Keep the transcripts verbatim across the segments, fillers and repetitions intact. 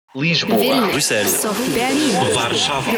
Lisboa, Bruxelles, Berlin, Warszawa.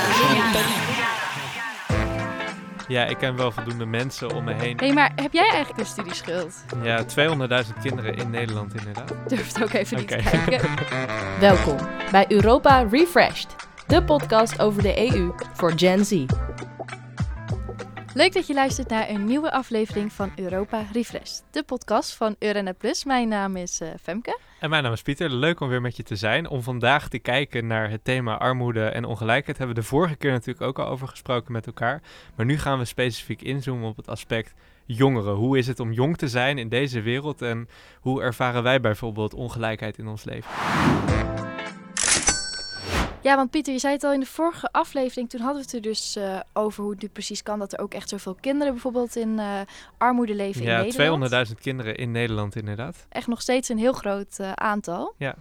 Ja, ik ken wel voldoende mensen om me heen. Hé, hey, maar heb jij eigenlijk een studieschuld? Ja, tweehonderdduizend kinderen in Nederland inderdaad. Durf het ook even niet Oké. te kijken. Welkom bij Europa Refreshed, de podcast over de E U voor Gen Z. Leuk dat je luistert naar een nieuwe aflevering van Europa Refreshed, de podcast van Euronet Plus. Mijn naam is uh, Femke. En mijn naam is Pieter. Leuk om weer met je te zijn. Om vandaag te kijken naar het thema armoede en ongelijkheid. Hebben we de vorige keer natuurlijk ook al over gesproken met elkaar. Maar nu gaan we specifiek inzoomen op het aspect jongeren. Hoe is het om jong te zijn in deze wereld? En hoe ervaren wij bijvoorbeeld ongelijkheid in ons leven? Ja, want Pieter, je zei het al in de vorige aflevering. Toen hadden we het er dus uh, over hoe het nu precies kan dat er ook echt zoveel kinderen bijvoorbeeld in uh, armoede leven in ja, Nederland. tweehonderdduizend kinderen in Nederland inderdaad. Echt nog steeds een heel groot uh, aantal. Ja.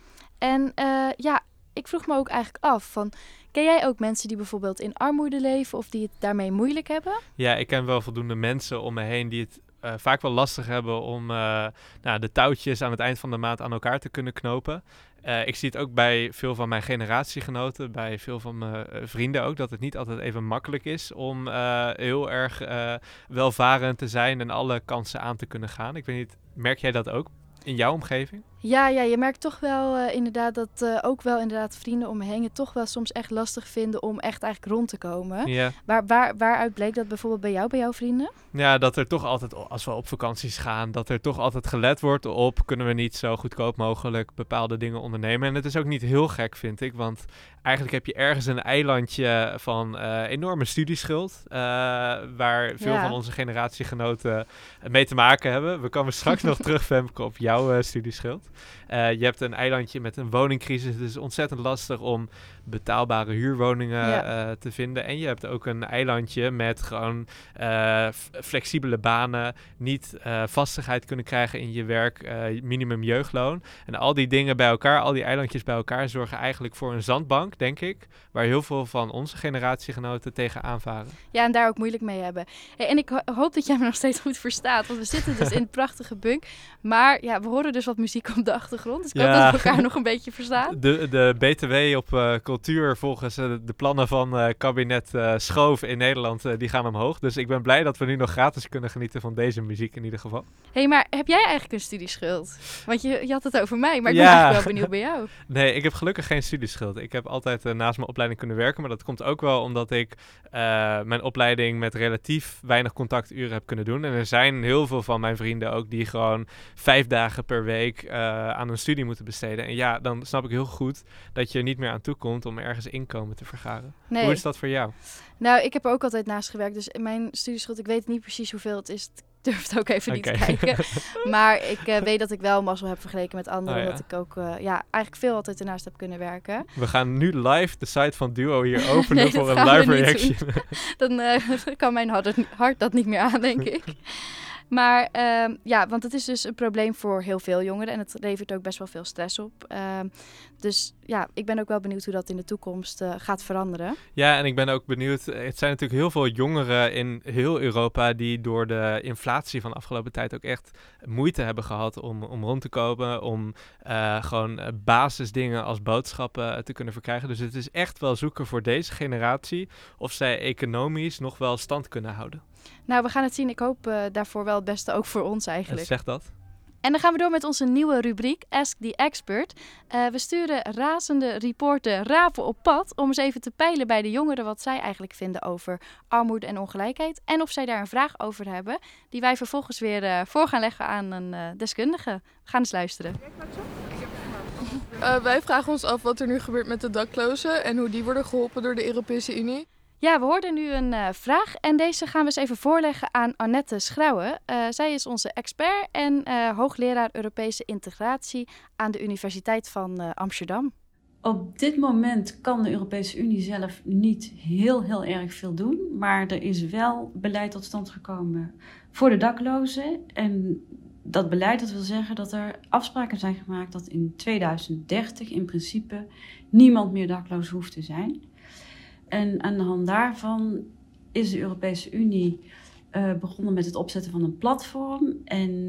En uh, ja, ik vroeg me ook eigenlijk af van, ken jij ook mensen die bijvoorbeeld in armoede leven of die het daarmee moeilijk hebben? Ja, ik ken wel voldoende mensen om me heen die het uh, vaak wel lastig hebben om uh, nou, de touwtjes aan het eind van de maand aan elkaar te kunnen knopen. Uh, ik zie het ook bij veel van mijn generatiegenoten, bij veel van mijn uh, vrienden ook, dat het niet altijd even makkelijk is om uh, heel erg uh, welvarend te zijn en alle kansen aan te kunnen gaan. Ik weet niet, merk jij dat ook in jouw omgeving? Ja, ja, je merkt toch wel uh, inderdaad dat uh, ook wel inderdaad vrienden om me heen het toch wel soms echt lastig vinden om echt eigenlijk rond te komen. Ja. Waar, waar, waaruit bleek dat bijvoorbeeld bij jou, bij jouw vrienden? Ja, dat er toch altijd, als we op vakanties gaan, dat er toch altijd gelet wordt op, kunnen we niet zo goedkoop mogelijk bepaalde dingen ondernemen. En het is ook niet heel gek, vind ik, want eigenlijk heb je ergens een eilandje van uh, enorme studieschuld, uh, waar veel Ja. van onze generatiegenoten mee te maken hebben. We komen straks nog terug, Femke, op jouw uh, studieschuld. Uh, je hebt een eilandje met een woningcrisis. Het is ontzettend lastig om betaalbare huurwoningen Ja. uh, te vinden. En je hebt ook een eilandje met gewoon uh, f- flexibele banen, niet uh, vastigheid kunnen krijgen in je werk, uh, minimum jeugdloon. En al die dingen bij elkaar, al die eilandjes bij elkaar, zorgen eigenlijk voor een zandbank, denk ik, waar heel veel van onze generatiegenoten tegen aanvaren. Ja, en daar ook moeilijk mee hebben. Hey, en ik ho- hoop dat jij me nog steeds goed verstaat, want we zitten dus in het prachtige bunk. Maar ja, we horen dus wat muziek op de achtergrond, dus ik Ja. hoop dat we elkaar nog een beetje verstaan. De, de B T W op uh, cultuur volgens uh, de plannen van uh, kabinet uh, Schoof in Nederland, uh, die gaan omhoog. Dus ik ben blij dat we nu nog gratis kunnen genieten van deze muziek in ieder geval. Hé, hey, maar heb jij eigenlijk een studieschuld? Want je, je had het over mij, maar ik Ja. ben eigenlijk wel benieuwd bij jou. Nee, ik heb gelukkig geen studieschuld. Ik heb altijd uh, naast mijn opleiding kunnen werken, maar dat komt ook wel omdat ik uh, mijn opleiding met relatief weinig contacturen heb kunnen doen. En er zijn heel veel van mijn vrienden ook die gewoon vijf dagen per week uh, aan hun studie moeten besteden. En ja, dan snap ik heel goed dat je er niet meer aan toe komt om ergens inkomen te vergaren. Nee. Hoe is dat voor jou? Nou, ik heb er ook altijd naast gewerkt, dus mijn studieschuld, ik weet niet precies hoeveel het is. Ik durf het ook even niet Oké. te kijken. Maar ik uh, weet dat ik wel mazzel heb vergeleken met anderen, Oh, ja. omdat ik ook uh, ja, eigenlijk veel altijd ernaast heb kunnen werken. We gaan nu live de site van Duo hier openen Nee, voor dat een gaan we live niet reaction. Dan uh, kan mijn hart, hart dat niet meer aan, denk ik. Maar uh, ja, want het is dus een probleem voor heel veel jongeren en het levert ook best wel veel stress op. Uh, dus ja, ik ben ook wel benieuwd hoe dat in de toekomst uh, gaat veranderen. Ja, en ik ben ook benieuwd. Het zijn natuurlijk heel veel jongeren in heel Europa die door de inflatie van de afgelopen tijd ook echt moeite hebben gehad om, om rond te komen, om uh, gewoon uh, basisdingen als boodschappen uh, te kunnen verkrijgen. Dus het is echt wel zoeken voor deze generatie of zij economisch nog wel stand kunnen houden. Nou, we gaan het zien. Ik hoop uh, daarvoor wel het beste ook voor ons eigenlijk. Zeg dat. En dan gaan we door met onze nieuwe rubriek, Ask the Expert. Uh, we sturen razende reporter Raven op pad om eens even te peilen bij de jongeren wat zij eigenlijk vinden over armoede en ongelijkheid. En of zij daar een vraag over hebben, die wij vervolgens weer uh, voor gaan leggen aan een uh, deskundige. We gaan eens luisteren. Uh, wij vragen ons af wat er nu gebeurt met de daklozen en hoe die worden geholpen door de Europese Unie. Ja, we hoorden nu een uh, vraag en deze gaan we eens even voorleggen aan Annette Schrouwen. Uh, zij is onze expert en uh, hoogleraar Europese integratie aan de Universiteit van uh, Amsterdam. Op dit moment kan de Europese Unie zelf niet heel, heel erg veel doen. Maar er is wel beleid tot stand gekomen voor de daklozen. En dat beleid, dat wil zeggen dat er afspraken zijn gemaakt dat in tweeduizend dertig in principe niemand meer dakloos hoeft te zijn. En aan de hand daarvan is de Europese Unie uh, begonnen met het opzetten van een platform. En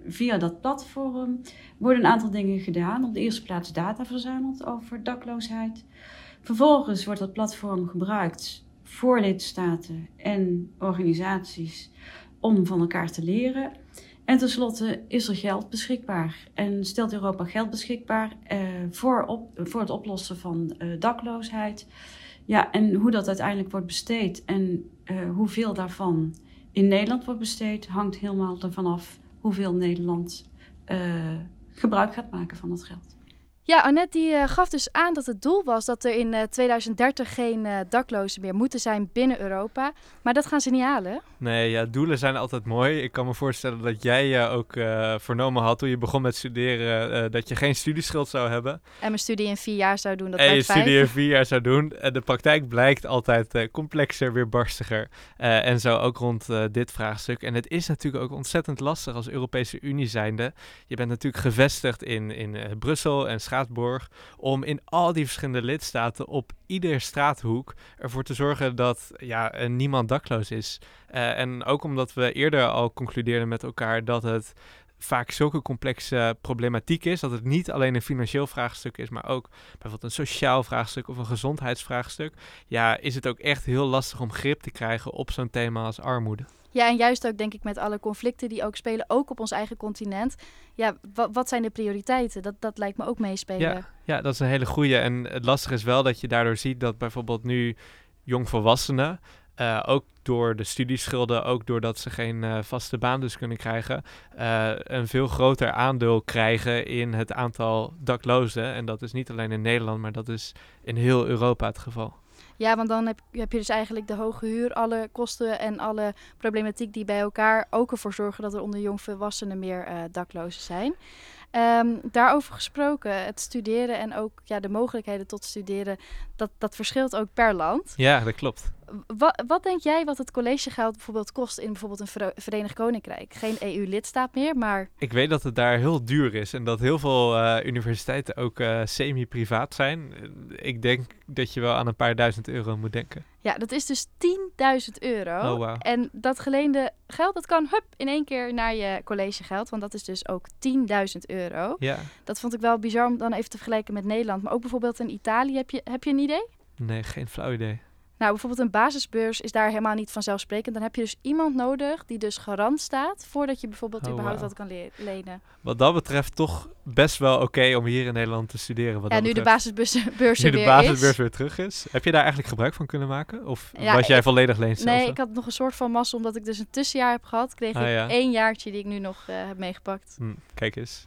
via dat platform worden een aantal dingen gedaan. Op de eerste plaats data verzameld over dakloosheid. Vervolgens wordt dat platform gebruikt voor lidstaten en organisaties om van elkaar te leren. En tenslotte is er geld beschikbaar. En stelt Europa geld beschikbaar eh, voor, op, voor het oplossen van uh, dakloosheid. Ja, en hoe dat uiteindelijk wordt besteed en uh, hoeveel daarvan in Nederland wordt besteed, hangt helemaal ervan af hoeveel Nederland uh, gebruik gaat maken van dat geld. Ja, Annette die uh, gaf dus aan dat het doel was dat er in uh, tweeduizend dertig geen uh, daklozen meer moeten zijn binnen Europa. Maar dat gaan ze niet halen. Nee, ja, doelen zijn altijd mooi. Ik kan me voorstellen dat jij je uh, ook uh, vernomen had toen je begon met studeren uh, dat je geen studieschuld zou hebben. En mijn studie in vier jaar zou doen, dat En je vijf. studie in vier jaar zou doen. En de praktijk blijkt altijd uh, complexer, weerbarstiger. Uh, en zo ook rond uh, dit vraagstuk. En het is natuurlijk ook ontzettend lastig als Europese Unie zijnde. Je bent natuurlijk gevestigd in, in uh, Brussel en Straatsburg om in al die verschillende lidstaten op ieder straathoek ervoor te zorgen dat ja, uh, niemand dakloos is. Uh, en ook omdat we eerder al concludeerden met elkaar dat het vaak zulke complexe problematiek is, dat het niet alleen een financieel vraagstuk is, maar ook bijvoorbeeld een sociaal vraagstuk of een gezondheidsvraagstuk. Ja, is het ook echt heel lastig om grip te krijgen op zo'n thema als armoede. Ja, en juist ook denk ik met alle conflicten die ook spelen, ook op ons eigen continent. Ja, w- wat zijn de prioriteiten? Dat, dat lijkt me ook meespelen. Ja, ja, dat is een hele goeie. En het lastige is wel dat je daardoor ziet dat bijvoorbeeld nu jongvolwassenen, uh, ook door de studieschulden, ook doordat ze geen uh, vaste baan dus kunnen krijgen, uh, een veel groter aandeel krijgen in het aantal daklozen. En dat is niet alleen in Nederland, maar dat is in heel Europa het geval. Ja, want dan heb, heb je dus eigenlijk de hoge huur, alle kosten en alle problematiek die bij elkaar ook ervoor zorgen dat er onder jongvolwassenen meer uh, daklozen zijn. Um, daarover gesproken, het studeren en ook ja, de mogelijkheden tot studeren, dat, dat verschilt ook per land. Ja, dat klopt. Wat, wat denk jij wat het collegegeld bijvoorbeeld kost in bijvoorbeeld een Ver- Verenigd Koninkrijk? Geen E U-lidstaat meer, maar... Ik weet dat het daar heel duur is en dat heel veel uh, universiteiten ook uh, semi-privaat zijn. Ik denk dat je wel aan een paar duizend euro moet denken. Ja, dat is dus tienduizend euro. Oh, wow. En dat geleende geld, dat kan hup, in één keer naar je collegegeld. Want dat is dus ook tienduizend euro. Ja. Dat vond ik wel bizar om dan even te vergelijken met Nederland. Maar ook bijvoorbeeld in Italië. Heb je, heb je een idee? Nee, geen flauw idee. Nou, bijvoorbeeld een basisbeurs is daar helemaal niet vanzelfsprekend. Dan heb je dus iemand nodig die dus garant staat voordat je bijvoorbeeld Oh, überhaupt wow. wat kan le- lenen. Wat dat betreft toch best wel oké okay om hier in Nederland te studeren. Wat Ja, dat nu de betreft. basisbeurs er Nu de weer basisbeurs is. weer terug is. Heb je daar eigenlijk gebruik van kunnen maken? Of Ja, was jij ik- volledig leenstelsel? Nee, ik had nog een soort van massa, omdat ik dus een tussenjaar heb gehad. Kreeg Ah, ik ja. één jaartje die ik nu nog uh, heb meegepakt. Hm, kijk eens.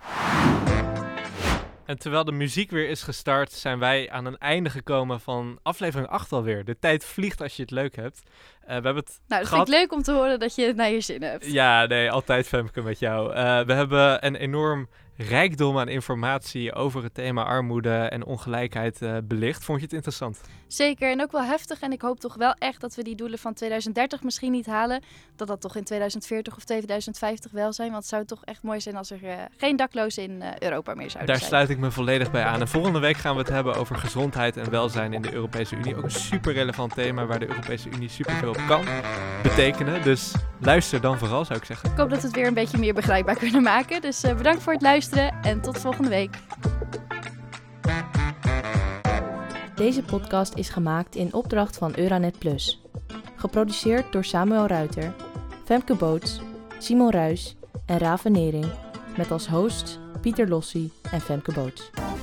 En terwijl de muziek weer is gestart, zijn wij aan een einde gekomen van aflevering acht alweer. De tijd vliegt als je het leuk hebt. Uh, we hebben het Nou, dat gehad... vind ik leuk om te horen dat je het naar je zin hebt. Ja, nee, altijd Femke met jou. Uh, we hebben een enorm rijkdom aan informatie over het thema armoede en ongelijkheid uh, belicht. Vond je het interessant? Zeker, en ook wel heftig. En ik hoop toch wel echt dat we die doelen van tweeduizend dertig misschien niet halen. Dat dat toch in tweeduizend veertig of tweeduizend vijftig wel zijn. Want het zou toch echt mooi zijn als er uh, geen daklozen in uh, Europa meer zouden Daar zijn. sluit ik me volledig bij aan. En volgende week gaan we het hebben over gezondheid en welzijn in de Europese Unie. Ook een super relevant thema waar de Europese Unie superveel op kan betekenen. Dus luister dan vooral, zou ik zeggen. Ik hoop dat we het weer een beetje meer begrijpbaar kunnen maken. Dus uh, bedankt voor het luisteren en tot volgende week. Deze podcast is gemaakt in opdracht van Euranet Plus. Geproduceerd door Samuel Ruiter, Femke Boots, Simon Ruys en Raven Nering. Met als hosts Pieter Lossie en Femke Boots.